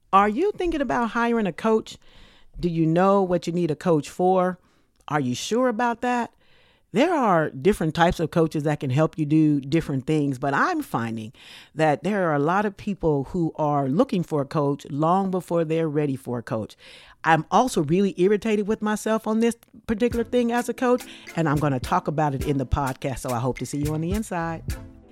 Are you thinking about hiring a coach? Do you know what you need a coach for? Are you sure about that? There are different types of coaches that can help you do different things, but I'm finding that there are a lot of people who are looking for a coach long before they're ready for a coach. I'm also really irritated with myself on this particular thing as a coach, and I'm going to talk about it in the podcast, so I hope to see you on the inside.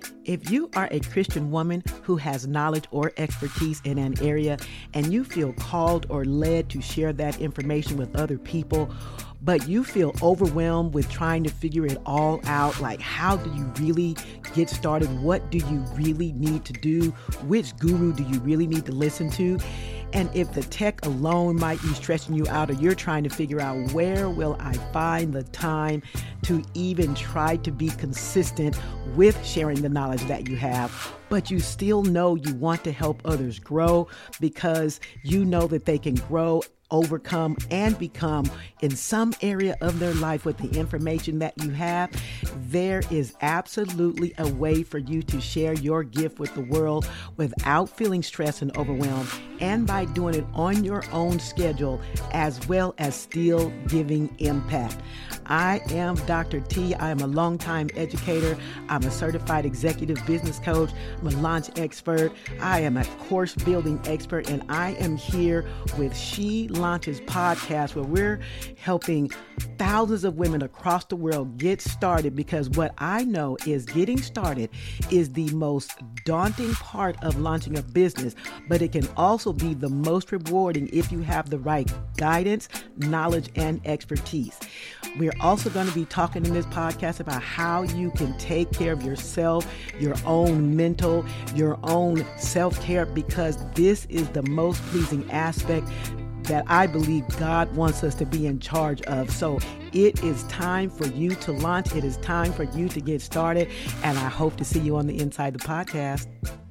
If you are a Christian woman who has knowledge or expertise in an area and you feel called or led to share that information with other people, but you feel overwhelmed with trying to figure it all out, like how do you really get started? What do you really need to do? Which guru do you really need to listen to? And if the tech alone might be stressing you out, or you're trying to figure out where will I find the time to even try to be consistent with sharing the knowledge that you have, but you still know you want to help others grow because you know that they can grow, overcome, and become in some area of their life with the information that you have, there is absolutely a way for you to share your gift with the world without feeling stressed and overwhelmed, and by doing it on your own schedule, as well as still giving impact. I am Dr. T. I am a longtime educator. I'm a certified executive business coach. I'm a launch expert. I am a course building expert, and I am here with She Launches podcast, where we're helping thousands of women across the world get started, because what I know is getting started is the most daunting part of launching a business, but it can also be the most rewarding if you have the right guidance, knowledge, and expertise. We're also going to be talking in this podcast about how you can take care of yourself, your own mental, your own self-care, because this is the most pleasing aspect that I believe God wants us to be in charge of. So it is time for you to launch. It is time for you to get started. And I hope to see you on the inside the podcast.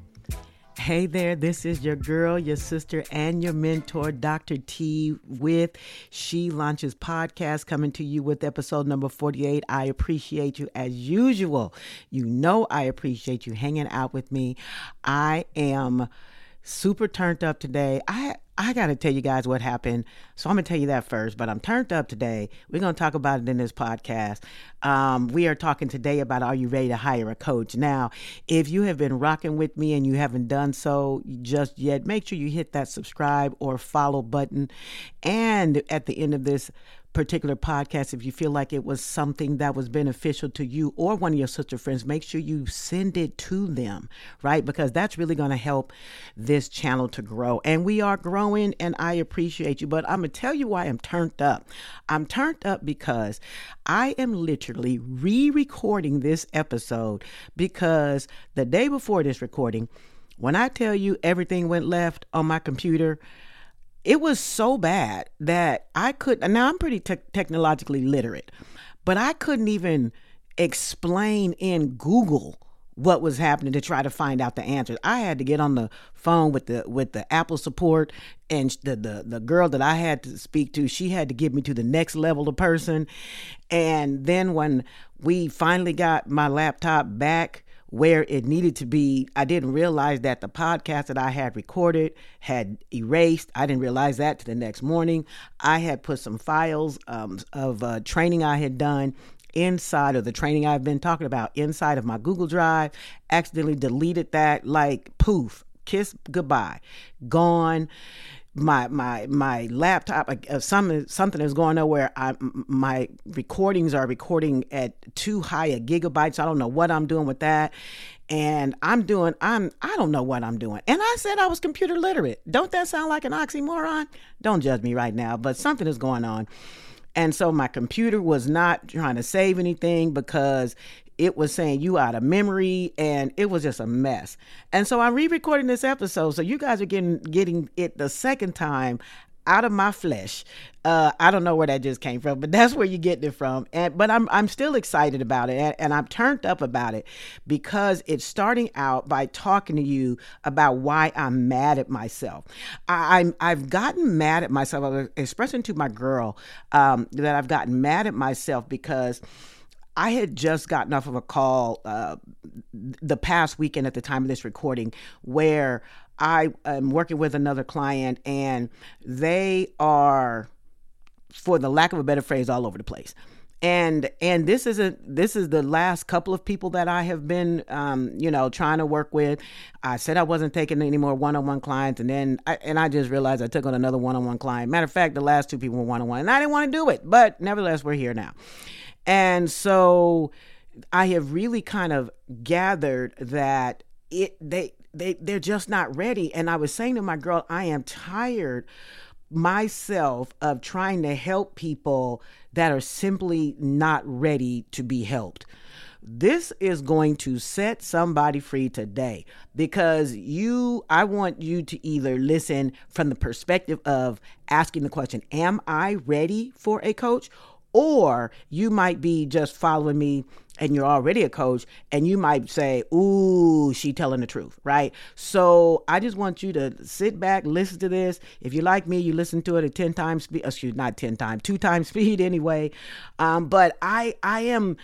Hey there, this is your girl, your sister, and your mentor, Dr. T, with She Launches podcast, coming to you with episode number 48. I appreciate you as usual. You know I appreciate you hanging out with me. I am super turned up today. I got to tell you guys what happened. So I'm going to tell you that first, but I'm turned up today. We're going to talk about it in this podcast. We are talking today about, are you ready to hire a coach? Now, if you have been rocking with me and you haven't done so just yet, make sure you hit that subscribe or follow button. And at the end of this particular podcast, if you feel like it was something that was beneficial to you or one of your sister friends, make sure you send it to them, right? Because that's really going to help this channel to grow. And we are growing, and I appreciate you. But I'm going to tell you why I'm turned up. I'm turned up because I am literally re-recording this episode, because the day before this recording, when I tell you everything went left on my computer, it was so bad that I couldn't. Now I'm pretty technologically literate, but I couldn't even explain in Google what was happening to try to find out the answers. I had to get on the phone with the Apple support, and the girl that I had to speak to, she had to get me to the next level of person. And then when we finally got my laptop back where it needed to be, I didn't realize that the podcast that I had recorded had erased. I didn't realize that till the next morning. I had put some files of training I had done inside of the training I've been talking about inside of my Google Drive, accidentally deleted that, like poof, kiss goodbye, gone. My laptop, something is going on where my recordings are recording at too high a gigabyte. So I don't know what I'm doing with that. And I don't know what I'm doing. And I said I was computer literate. Don't that sound like an oxymoron? Don't judge me right now, but something is going on. And so my computer was not trying to save anything because it was saying you out of memory, and it was just a mess. And so I'm re-recording this episode, so you guys are getting it the second time out of my flesh. I don't know where that just came from, but that's where you're getting it from. But I'm still excited about it, and I'm turned up about it, because it's starting out by talking to you about why I'm mad at myself. I've gotten mad at myself. I was expressing to my girl that I've gotten mad at myself because I had just gotten off of a call the past weekend at the time of this recording, where I am working with another client, and they are, for the lack of a better phrase, all over the place. And this is the last couple of people that I have been, trying to work with. I said I wasn't taking any more one-on-one clients, and then I just realized I took on another one-on-one client. Matter of fact, the last two people were one-on-one, and I didn't want to do it, but nevertheless, we're here now. And so I have really kind of gathered that they're just not ready. And I was saying to my girl, I am tired myself of trying to help people that are simply not ready to be helped. This is going to set somebody free today, because I want you to either listen from the perspective of asking the question, am I ready for a coach? Or you might be just following me and you're already a coach, and you might say, ooh, she telling the truth, right? So I just want you to sit back, listen to this. If you like me, you listen to it at 10 times speed, not 10 times, 2 times speed anyway. But I am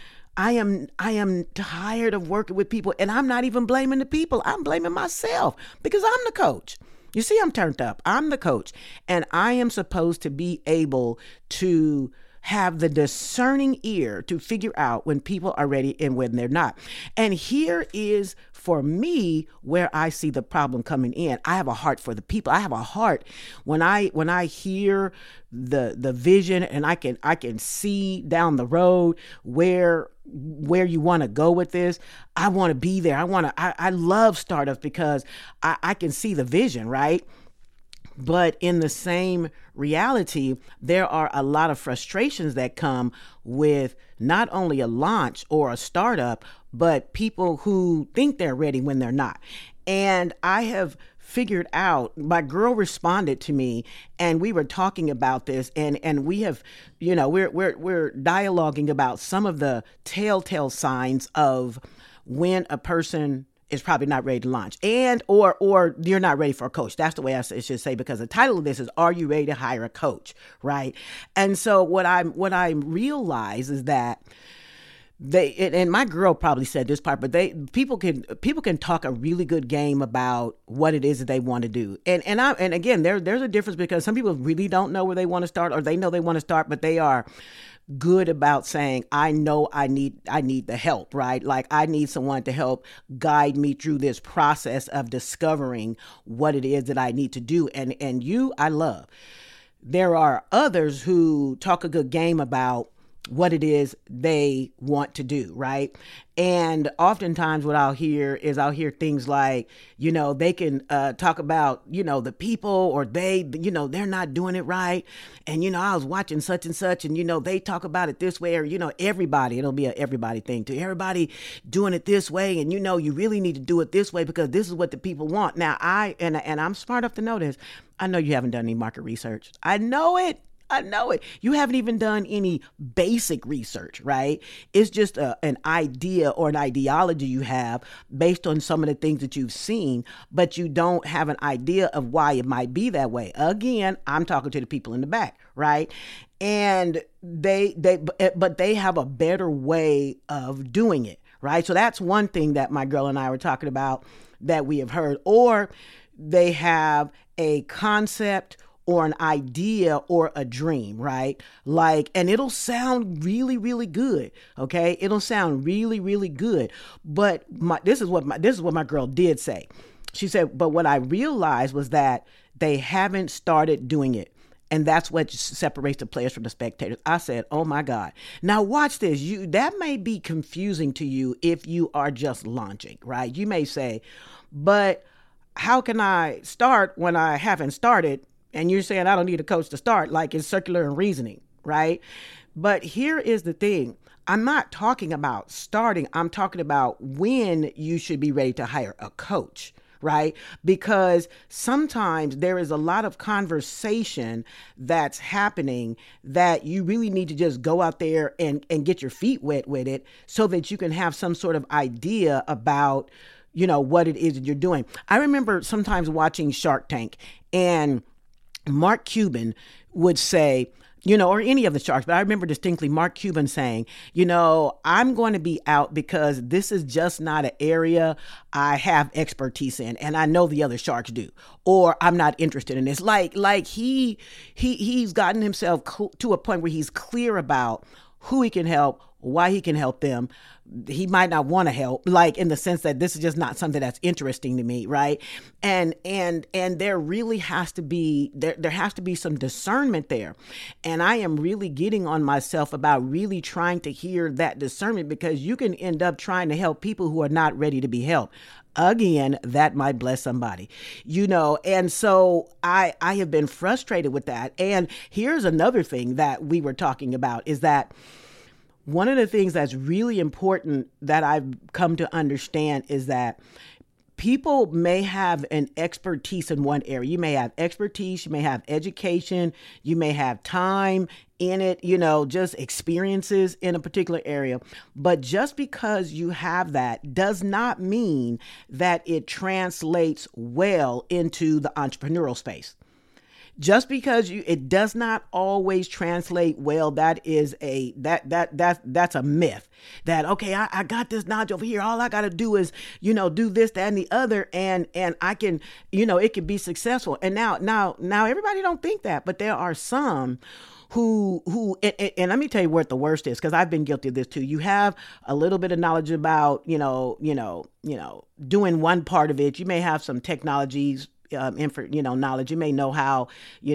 tired of working with people, and I'm not even blaming the people. I'm blaming myself, because I'm the coach. You see, I'm turned up. I'm the coach, and I am supposed to be able to have the discerning ear to figure out when people are ready and when they're not. And here is, for me, where I see the problem coming in. I have a heart for the people. I have a heart when I hear the vision, and I can see down the road where you want to go with this. I want to be there. I love startups because I can see the vision, right? But in the same reality, there are a lot of frustrations that come with not only a launch or a startup, but people who think they're ready when they're not. And I have figured out, my girl responded to me, and we were talking about this, and we have, we're dialoguing about some of the telltale signs of when a person is probably not ready to launch, or you're not ready for a coach. That's the way I should say, because the title of this is, Are You Ready to Hire a Coach? Right? And so what I realize is that and my girl probably said this part, but people can talk a really good game about what it is that they want to do. And again, there's a difference, because some people really don't know where they want to start, or they know they want to start, but they are good about saying, I know I need the help, right? Like, I need someone to help guide me through this process of discovering what it is that I need to do. And I love. There are others who talk a good game about what it is they want to do, right? And oftentimes what I'll hear things like, they can talk about, the people, or they're not doing it right. And, I was watching such and such, and, they talk about it this way, or, everybody, it'll be an everybody thing too. Everybody doing it this way. And, you really need to do it this way, because this is what the people want. Now, I'm smart enough to know this. I know you haven't done any market research. I know it. You haven't even done any basic research, right? It's just an idea or an ideology you have based on some of the things that you've seen, but you don't have an idea of why it might be that way. Again, I'm talking to the people in the back, right? And they have a better way of doing it, right? So that's one thing that my girl and I were talking about that we have heard. Or they have a concept or an idea or a dream, right? Like, and it'll sound really, really good. Okay. It'll sound really, really good. But this is what my girl did say. She said, but what I realized was that they haven't started doing it. And that's what separates the players from the spectators. I said, oh my God. Now watch this. That may be confusing to you if you are just launching, right? You may say, but how can I start when I haven't started? And you're saying, I don't need a coach to start, like it's circular and reasoning, right? But here is the thing. I'm not talking about starting. I'm talking about when you should be ready to hire a coach, right? Because sometimes there is a lot of conversation that's happening that you really need to just go out there and get your feet wet with it, so that you can have some sort of idea about, what it is that you're doing. I remember sometimes watching Shark Tank, and Mark Cuban would say, or any of the sharks, but I remember distinctly Mark Cuban saying, I'm going to be out because this is just not an area I have expertise in, and I know the other sharks do, or I'm not interested in this. Like he's gotten himself to a point where he's clear about who he can help, why he can help them. He might not want to help, like in the sense that this is just not something that's interesting to me, right? And there really has to be there has to be some discernment there. And I am really getting on myself about really trying to hear that discernment, because you can end up trying to help people who are not ready to be helped. Again, that might bless somebody, and so I have been frustrated with that. And here's another thing that we were talking about is that one of the things that's really important that I've come to understand is that people may have an expertise in one area. You may have expertise, you may have education, you may have time in it, just experiences in a particular area. But just because you have that does not mean that it translates well into the entrepreneurial space. Just because it does not always translate well, that's a myth. That, okay, I got this knowledge over here. All I got to do is, do this, that, and the other, and I can, it can be successful. And now everybody don't think that, but there are some who and let me tell you what the worst is, because I've been guilty of this too. You have a little bit of knowledge about, doing one part of it. You may have some technologies, knowledge. You may know how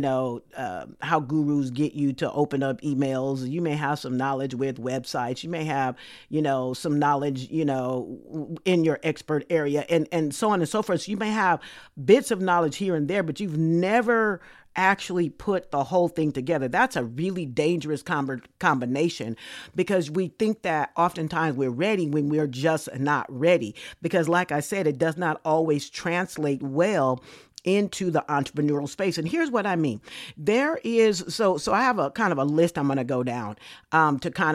gurus get you to open up emails. You may have some knowledge with websites. You may have, some knowledge, in your expert area, and so on and so forth. So you may have bits of knowledge here and there, but you've never actually put the whole thing together. That's a really dangerous combination, because we think that oftentimes we're ready when we're just not ready. Because like I said, it does not always translate well into the entrepreneurial space. And here's what I mean. There is, so I have a kind of a list I'm going to go down to kind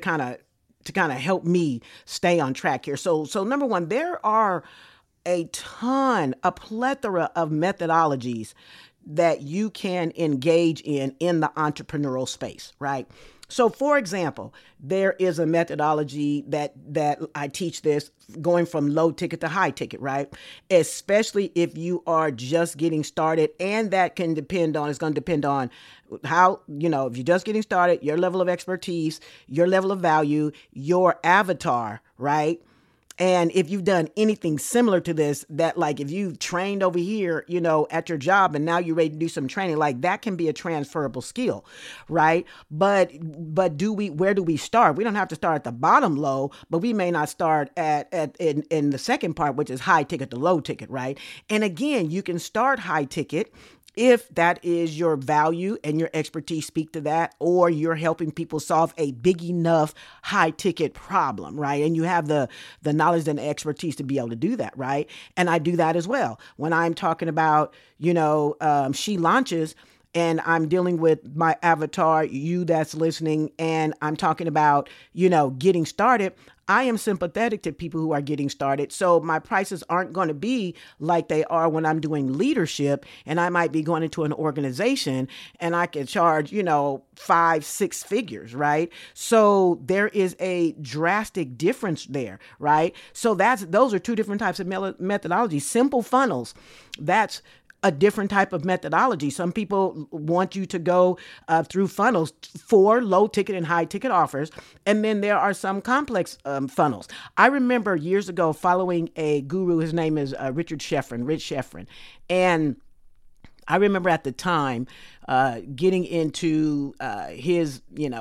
of help me stay on track here. So number one, there are a plethora of methodologies that you can engage in the entrepreneurial space, right? So for example, there is a methodology that I teach this going from low ticket to high ticket, right? Especially if you are just getting started, and that can it's going to depend on how, if you're just getting started, your level of expertise, your level of value, your avatar, right? And if you've done anything similar to this, that like if you've trained over here, at your job, and now you're ready to do some training, like that can be a transferable skill, right? But where do we start? We don't have to start at the bottom low, but we may not start in the second part, which is high ticket to low ticket, right? And again, you can start high ticket if that is your value and your expertise speak to that, or you're helping people solve a big enough high ticket problem, right? And you have the knowledge and the expertise to be able to do that, right? And I do that as well. When I'm talking about, She Launches, and I'm dealing with my avatar, you that's listening, and I'm talking about, getting started, I am sympathetic to people who are getting started. So my prices aren't going to be like they are when I'm doing leadership, and I might be going into an organization and I can charge, 5-6 figures, right? So there is a drastic difference there, right? So those are two different types of methodologies. Simple funnels, that's a different type of methodology. Some people want you to go through funnels for low ticket and high ticket offers. And then there are some complex funnels. I remember years ago following a guru. His name is Rich Schefren. And I remember at the time getting into his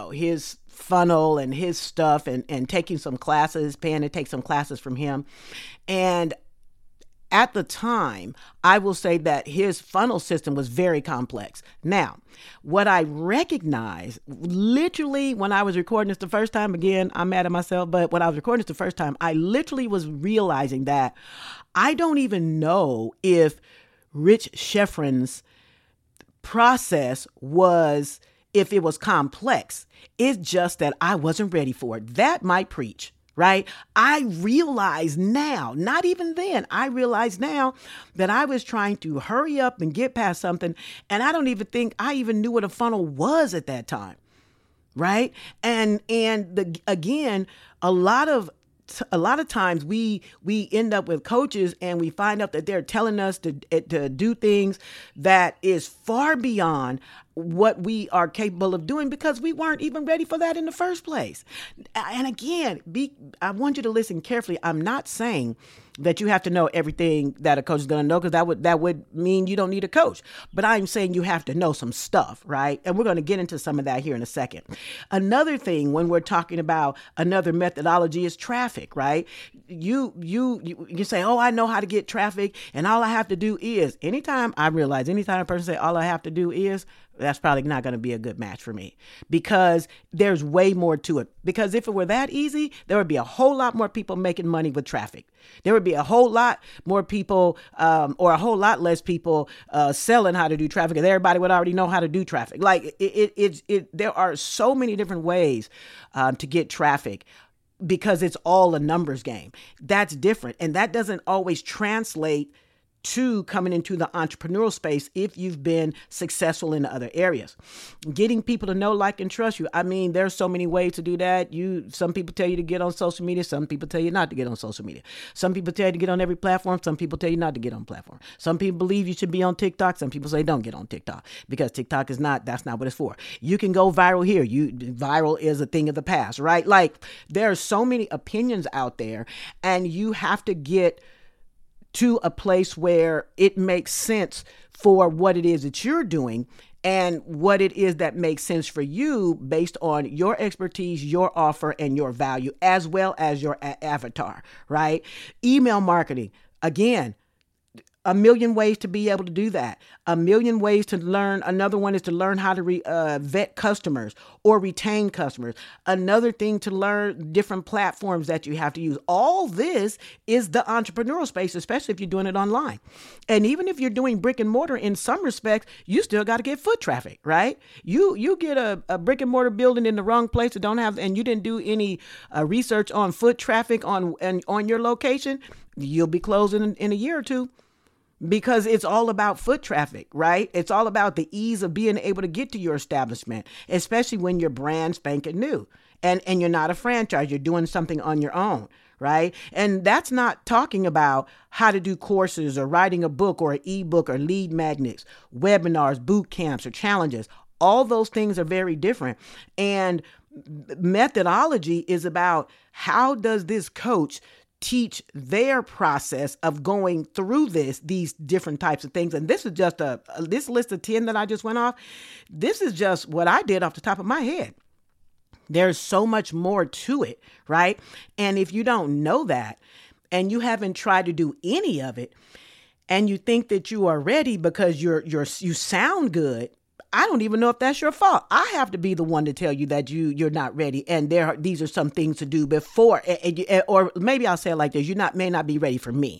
funnel and his stuff, and taking some classes, paying to take some classes from him. And at the time, I will say that his funnel system was very complex. Now, what I recognized, literally when I was recording this the first time, again, I'm mad at myself, but when I was recording this the first time, I literally was realizing that I don't even know if Rich Schefren's process if it was complex. It's just that I wasn't ready for it. That might preach. right? I realize now, not even then, I realize now that I was trying to hurry up and get past something. And I don't even think I even knew what a funnel was at that time. Right. Again, a lot of times we end up with coaches and we find out that they're telling us to do things that is far beyond what we are capable of doing because we weren't even ready for that in the first place. And again, I want you to listen carefully. I'm not saying that you have to know everything that a coach is going to know, because that would mean you don't need a coach. But I'm saying you have to know some stuff, right? And we're going to get into some of that here in a second. Another thing when we're talking about another methodology is traffic, right? You say, oh, I know how to get traffic, and all I have to do is. Anytime a person say all I have to do is, that's probably not going to be a good match for me, because there's way more to it. Because if it were that easy, there would be a whole lot more people making money with traffic. There would be a whole lot more people or a whole lot less people selling how to do traffic, because everybody would already know how to do traffic. Like there are so many different ways to get traffic, because it's all a numbers game. That's different. And that doesn't always translate to coming into the entrepreneurial space if you've been successful in other areas. Getting people to know, like, and trust you. I mean, there's so many ways to do that. Some people tell you to get on social media. Some people tell you not to get on social media. Some people tell you to get on every platform. Some people tell you not to get on platform. Some people believe you should be on TikTok. Some people say don't get on TikTok, because TikTok that's not what it's for. You can go viral here. Viral is a thing of the past, right? Like, there are so many opinions out there, and you have to get to a place where it makes sense for what it is that you're doing and what it is that makes sense for you based on your expertise, your offer, and your value, as well as your avatar, right? Email marketing, again, a million ways to be able to do that. A million ways to learn. Another one is to learn how to vet customers or retain customers. Another thing to learn different platforms that you have to use. All this is the entrepreneurial space, especially if you're doing it online. And even if you're doing brick and mortar, in some respects, you still got to get foot traffic, right? You get a brick and mortar building in the wrong place and you didn't do any research on foot traffic on your location, you'll be closing in a year or two. Because it's all about foot traffic, right? It's all about the ease of being able to get to your establishment, especially when your brand's spanking new and you're not a franchise, you're doing something on your own, right? And that's not talking about how to do courses or writing a book or an ebook or lead magnets, webinars, boot camps, or challenges. All those things are very different. And methodology is about, how does this coach teach their process of going through these different types of things. And this is just this list of 10 that I just went off. This is just what I did off the top of my head. There's so much more to it, right? And if you don't know that, and you haven't tried to do any of it, and you think that you are ready because you sound good, I don't even know if that's your fault. I have to be the one to tell you that you're not ready, and these are some things to do before, or maybe I'll say it like this: may not be ready for me,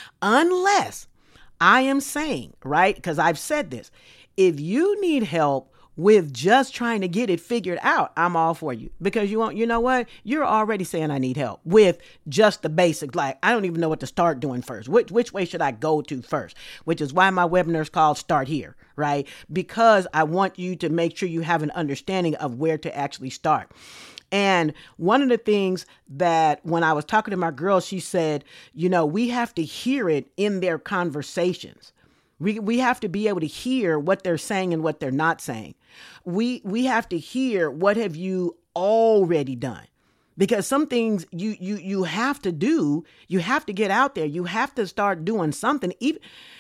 unless I am saying, right? Because I've said this: if you need help with just trying to get it figured out, I'm all for you, because you know what? You're already saying I need help with just the basics. Like, I don't even know what to start doing first. Which way should I go to first? Which is why my webinar is called Start Here, right? Because I want you to make sure you have an understanding of where to actually start. And one of the things that when I was talking to my girl, she said, we have to hear it in their conversations. We have to be able to hear what they're saying and what they're not saying. We have to hear, what have you already done? Because some things you have to do, you have to get out there. You have to start doing something. Even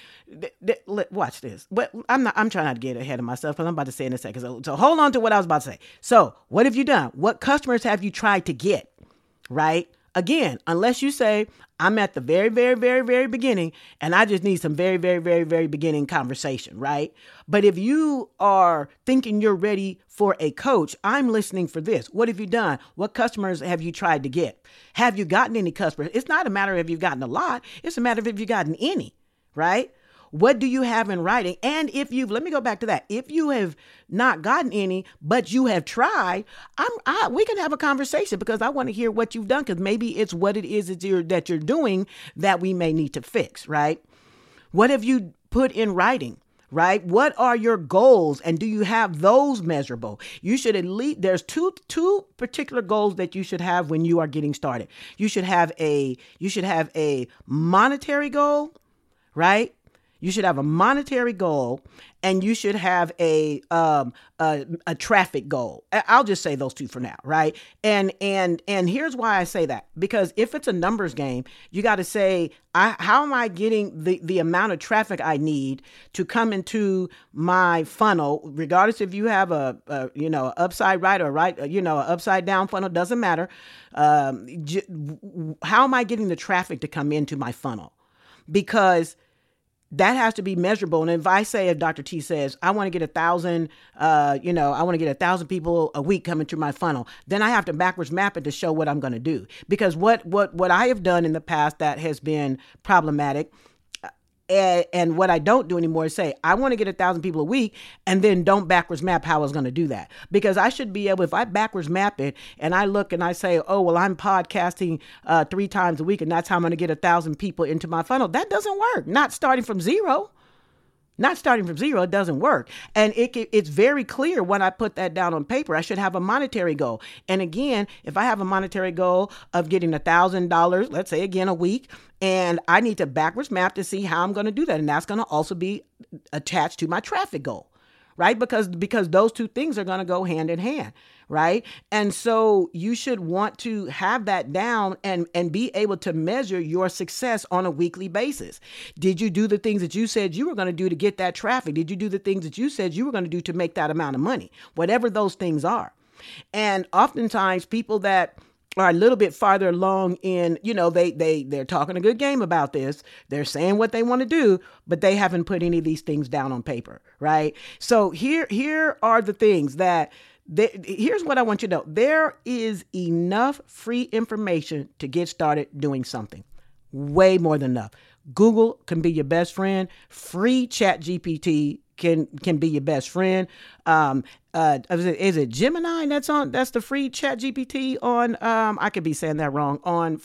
watch this. But I'm trying not to get ahead of myself, because I'm about to say in a second. So hold on to what I was about to say. So what have you done? What customers have you tried to get? Right? Again, unless you say, I'm at the very, very, very, very beginning, and I just need some very, very, very, very beginning conversation, right? But if you are thinking you're ready for a coach, I'm listening for this. What have you done? What customers have you tried to get? Have you gotten any customers? It's not a matter of if you've gotten a lot. It's a matter of if you've gotten any, right? What do you have in writing? And let me go back to that. If you have not gotten any, but you have tried, we can have a conversation, because I want to hear what you've done, because maybe it's what it is that you're doing that we may need to fix, right? What have you put in writing? Right? What are your goals? And do you have those measurable? You should at least, there's two particular goals that you should have when you are getting started. You should have a monetary goal, right? You should have a monetary goal, and you should have a traffic goal. I'll just say those two for now, right? And here's why I say that, because if it's a numbers game, you got to say, how am I getting the amount of traffic I need to come into my funnel, regardless if you have a upside right or right, a upside down funnel, doesn't matter. How am I getting the traffic to come into my funnel? Because that has to be measurable. And if Dr. T says, I want to get 1,000, I want to get 1,000 people a week coming through my funnel, then I have to backwards map it to show what I'm going to do. Because what I have done in the past that has been problematic, and what I don't do anymore is say, I want to get 1,000 people a week, and then don't backwards map how I was going to do that. Because I should be able, if I backwards map it and I look and I say, oh, well, I'm podcasting 3 times a week, and that's how I'm going to get 1,000 people into my funnel. That doesn't work. Not starting from zero, it doesn't work. And it's very clear when I put that down on paper. I should have a monetary goal. And again, if I have a monetary goal of getting $1,000, let's say again, a week, and I need to backwards map to see how I'm going to do that. And that's going to also be attached to my traffic goal, right? Because those two things are going to go hand in hand, right? And so you should want to have that down and be able to measure your success on a weekly basis. Did you do the things that you said you were going to do to get that traffic? Did you do the things that you said you were going to do to make that amount of money? Whatever those things are. And oftentimes people that are a little bit farther along in, they're talking a good game about this. They're saying what they want to do, but they haven't put any of these things down on paper, right? So here are the things that, here's what I want you to know. There is enough free information to get started doing something. Way more than enough. Google can be your best friend. Free ChatGPT can be your best friend. Is it Gemini that's the free ChatGPT on, I could be saying that wrong,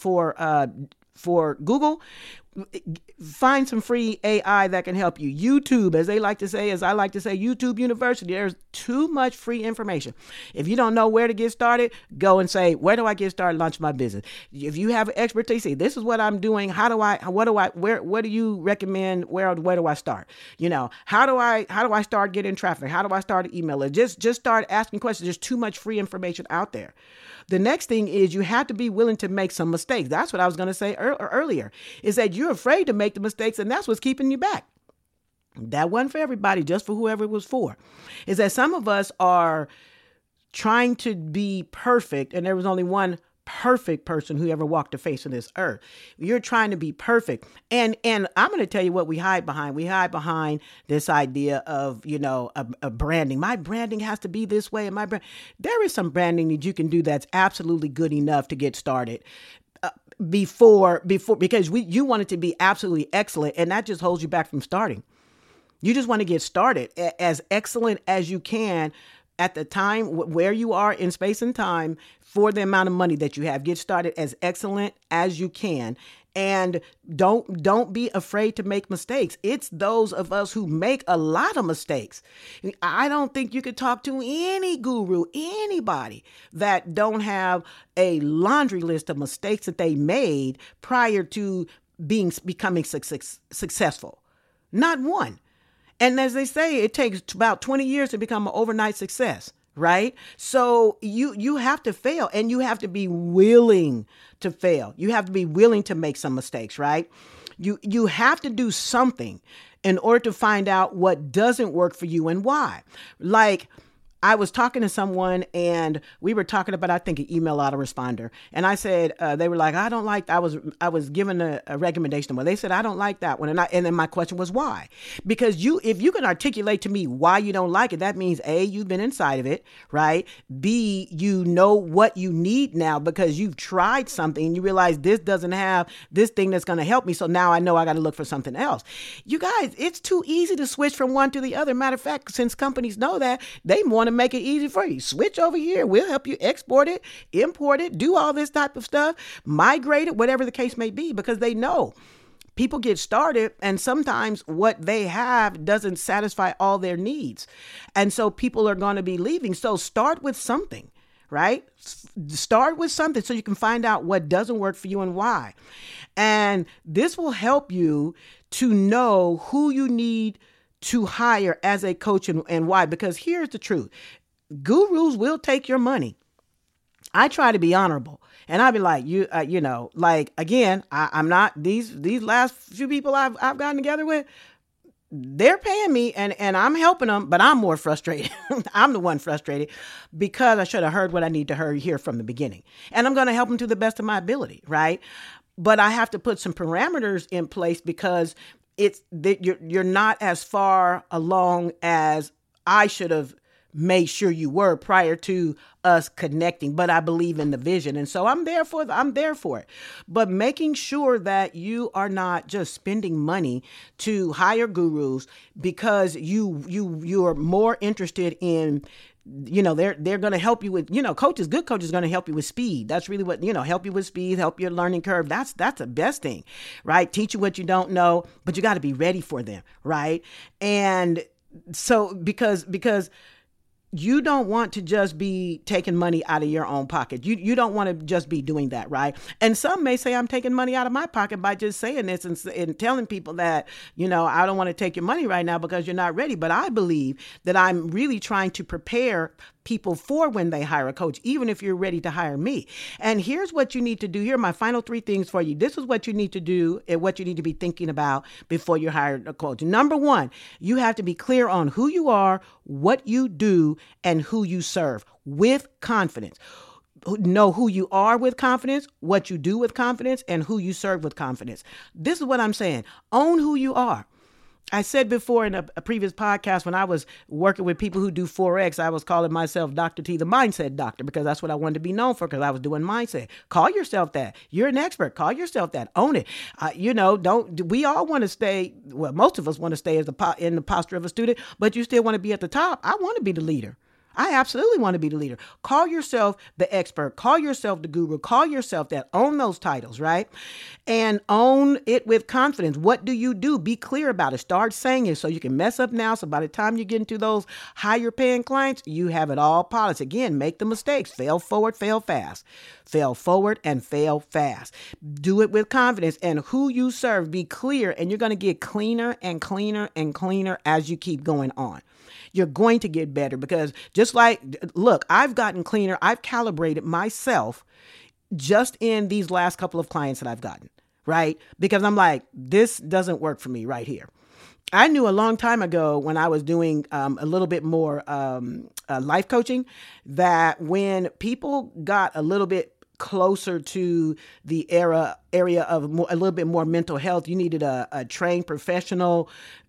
for Google? Find some free AI that can help you. YouTube, as I like to say, YouTube University. There's too much free information. If you don't know where to get started, go and say, where do I get started, launch my business? If you have expertise, say, this is what I'm doing. What do you recommend? Where do I start? How do I start getting traffic? How do I start an email? Just start asking questions. There's too much free information out there. The next thing is you have to be willing to make some mistakes. That's what I was going to say earlier, is that you're afraid to make the mistakes, and that's what's keeping you back. That wasn't for everybody, just for whoever it was for. Is that some of us are trying to be perfect, and there was only one perfect person who ever walked the face of this earth. You're trying to be perfect. And I'm going to tell you what we hide behind. We hide behind this idea of, a branding. My branding has to be this way. And there is some branding that you can do that's absolutely good enough to get started. Before, because you want it to be absolutely excellent, and that just holds you back from starting. You just want to get started as excellent as you can at the time where you are in space and time for the amount of money that you have. Get started as excellent as you can. And don't be afraid to make mistakes. It's those of us who make a lot of mistakes. I don't think you could talk to any guru, anybody that don't have a laundry list of mistakes that they made prior to becoming successful. Not one. And as they say, it takes about 20 years to become an overnight success, right? So you have to fail, and you have to be willing to fail. You have to be willing to make some mistakes, right? You have to do something in order to find out what doesn't work for you and why. Like, I was talking to someone and we were talking about, I think, an email autoresponder. And I said, they were like, I don't like, I was given a recommendation. Well, they said, I don't like that one. And then my question was why? Because if you can articulate to me why you don't like it, that means A, you've been inside of it, right? B, you know what you need now because you've tried something and you realize this doesn't have this thing that's going to help me. So now I know I got to look for something else. You guys, it's too easy to switch from one to the other. Matter of fact, since companies know that, they want to make it easy for you. Switch over here. We'll help you export it, import it, do all this type of stuff, migrate it, whatever the case may be, because they know people get started and sometimes what they have doesn't satisfy all their needs. And so people are going to be leaving. So start with something, right? Start with something so you can find out what doesn't work for you and why. And this will help you to know who you need to hire as a coach and why. Because here's the truth. Gurus will take your money. I try to be honorable. And I'd be like, again, I'm not, these last few people I've gotten together with, they're paying me and I'm helping them, but I'm more frustrated. I'm the one frustrated because I should have heard what I need to hear from the beginning. And I'm going to help them to the best of my ability, right? But I have to put some parameters in place because it's that you're not as far along as I should have made sure you were prior to us connecting, but I believe in the vision. And so I'm there for it. But making sure that you are not just spending money to hire gurus because you are more interested in, they're going to help you with, good coaches going to help you with speed. That's really what, help you with speed, help your learning curve. That's the best thing, right? Teach you what you don't know, but you got to be ready for them, right? And so because you don't want to just be taking money out of your own pocket. You don't want to just be doing that, right? And some may say, I'm taking money out of my pocket by just saying this and telling people that, I don't want to take your money right now because you're not ready. But I believe that I'm really trying to prepare people for when they hire a coach, even if you're ready to hire me. And here's what you need to do. Here are my final 3 things for you. This is what you need to do and what you need to be thinking about before you hire a coach. Number 1, you have to be clear on who you are, what you do, and who you serve with confidence. Know who you are with confidence, what you do with confidence, and who you serve with confidence. This is what I'm saying. Own who you are. I said before in a previous podcast, when I was working with people who do Forex, I was calling myself Dr. T, the mindset doctor, because that's what I wanted to be known for, because I was doing mindset. Call yourself that. You're an expert. Call yourself that. Own it. We all want to stay, well, most of us want to stay in the posture of a student, but you still want to be at the top. I want to be the leader. I absolutely want to be the leader. Call yourself the expert. Call yourself the guru. Call yourself that. Own those titles, right? And own it with confidence. What do you do? Be clear about it. Start saying it so you can mess up now. So by the time you get into those higher paying clients, you have it all polished. Again, make the mistakes. Fail forward, fail fast. Fail forward and fail fast. Do it with confidence. And who you serve, be clear. And you're going to get cleaner and cleaner and cleaner as you keep going on. You're going to get better because look, I've gotten cleaner. I've calibrated myself just in these last couple of clients that I've gotten, right? Because I'm like, this doesn't work for me right here. I knew a long time ago when I was doing a little bit more life coaching that when people got a little bit closer to the area of a little bit more mental health, you needed a trained professional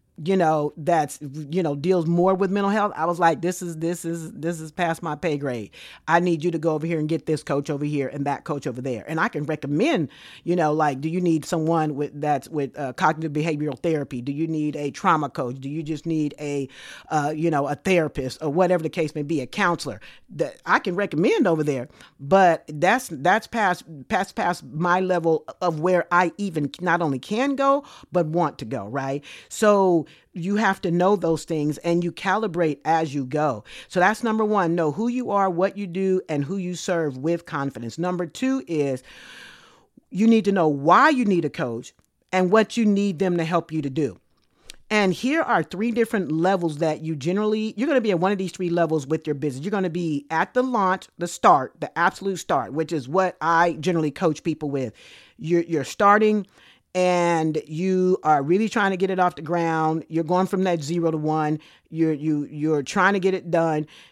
that's, deals more with mental health. I was like, this is past my pay grade. I need you to go over here and get this coach over here and that coach over there. And I can recommend, do you need someone with cognitive behavioral therapy? Do you need a trauma coach? Do you just need a therapist or whatever the case may be, a counselor that I can recommend over there? But that's past my level of where I even not only can go, but want to go. Right. So you have to know those things and you calibrate as you go. So that's number 1, know who you are, what you do, and who you serve with confidence. Number 2 is you need to know why you need a coach and what you need them to help you to do. And here are 3 different levels that you're going to be at one of these 3 levels with your business. You're going to be at the launch, the start, the absolute start, which is what I generally coach people with. You're starting and you are really trying to get it off the ground. You're going from that 0 to 1. You're trying to get it done.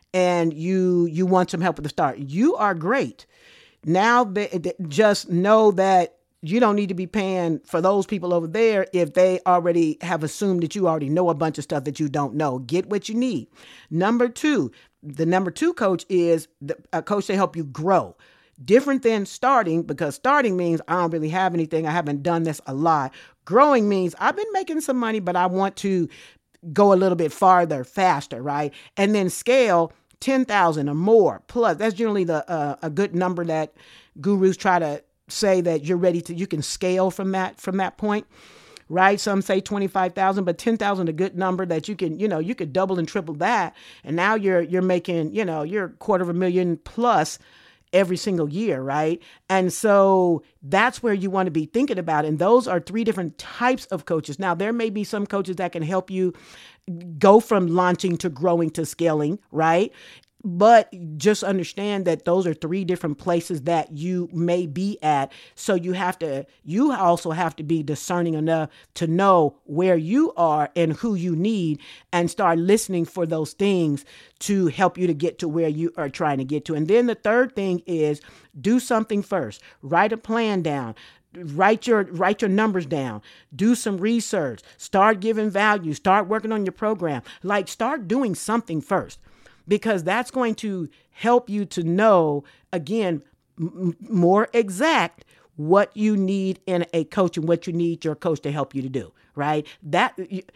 and you want some help at the start. You are great. Now just know that you don't need to be paying for those people over there if they already have assumed that you already know a bunch of stuff that you don't know. Get what you need. Number two, the number two coach is a coach to help you grow. Different than starting, because starting means I don't really have anything. I haven't done this a lot. Growing means I've been making some money, but I want to go a little bit farther, faster, right? And then scale 10,000 or more plus. That's generally a good number that gurus try to say that you're ready to, you can scale from that point, right? Some say 25,000, but 10,000 a good number that you can, you could double and triple that. And now you're making, you're $250,000 plus every single year, right? And so that's where you want to be thinking about. And those are three different types of coaches. Now, there may be some coaches that can help you go from launching to growing to scaling, right? But just understand that those are three different places that you may be at. So you also have to be discerning enough to know where you are and who you need, and start listening for those things to help you to get to where you are trying to get to. And then the third thing is do something first. Write a plan down. Write your numbers down. Do some research. Start giving value. Start working on your program. Start doing something first. Because that's going to help you to know, again, more exact what you need in a coach and what you need your coach to help you to do, right? It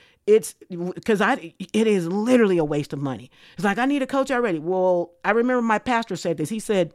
is literally a waste of money. It's like, I need a coach already. Well, I remember my pastor said this. He said,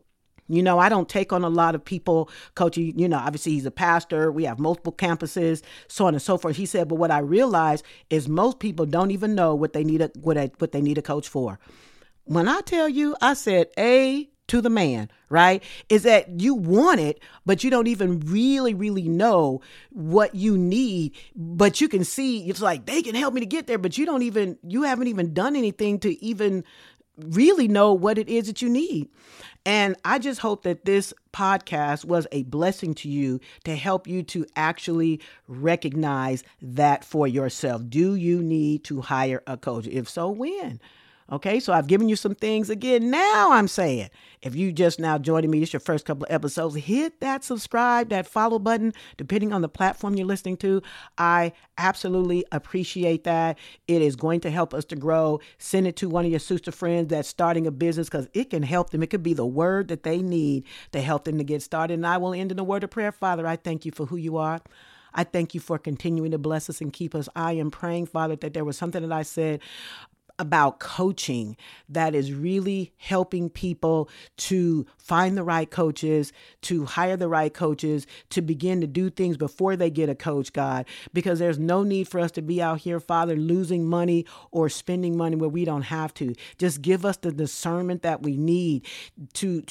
I don't take on a lot of people coaching, obviously he's a pastor. We have multiple campuses, so on and so forth. He said, but what I realized is most people don't even know what they need a coach for. When I tell you, I said, A to the man, right? Is that you want it, but you don't even really, really know what you need, but you can see it's like they can help me to get there, but you haven't even done anything to even really know what it is that you need. And I just hope that this podcast was a blessing to you to help you to actually recognize that for yourself. Do you need to hire a coach? If so, when? Okay, so I've given you some things. Again, now I'm saying, if you just now joining me, it's your first couple of episodes, hit that subscribe, that follow button, depending on the platform you're listening to. I absolutely appreciate that. It is going to help us to grow. Send it to one of your sister friends that's starting a business, because it can help them. It could be the word that they need to help them to get started. And I will end in a word of prayer. Father, I thank you for who you are. I thank you for continuing to bless us and keep us. I am praying, Father, that there was something that I said about coaching that is really helping people to find the right coaches, to hire the right coaches, to begin to do things before they get a coach, God, because there's no need for us to be out here, Father, losing money or spending money where we don't have to. Just give us the discernment that we need to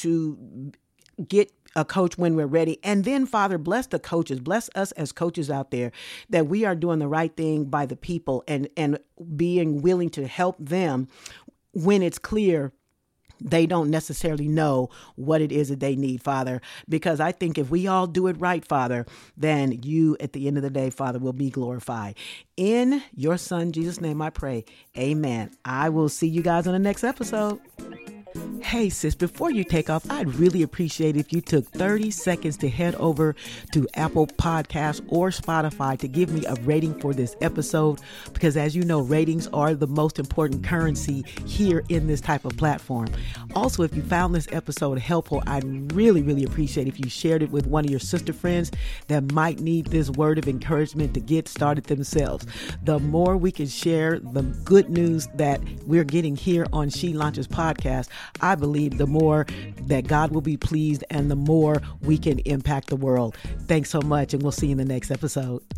get a coach when we're ready. And then, Father, bless the coaches, bless us as coaches out there, that we are doing the right thing by the people and being willing to help them when it's clear they don't necessarily know what it is that they need, Father, because I think if we all do it right, Father, then you, at the end of the day, Father, will be glorified. In your Son, Jesus' name, I pray. Amen. I will see you guys on the next episode. Hey, sis, before you take off, I'd really appreciate if you took 30 seconds to head over to Apple Podcasts or Spotify to give me a rating for this episode, because as you know, ratings are the most important currency here in this type of platform. Also, if you found this episode helpful, I'd really, really appreciate if you shared it with one of your sister friends that might need this word of encouragement to get started themselves. The more we can share the good news that we're getting here on She Launches Podcast, I believe the more that God will be pleased and the more we can impact the world. Thanks so much, and we'll see you in the next episode.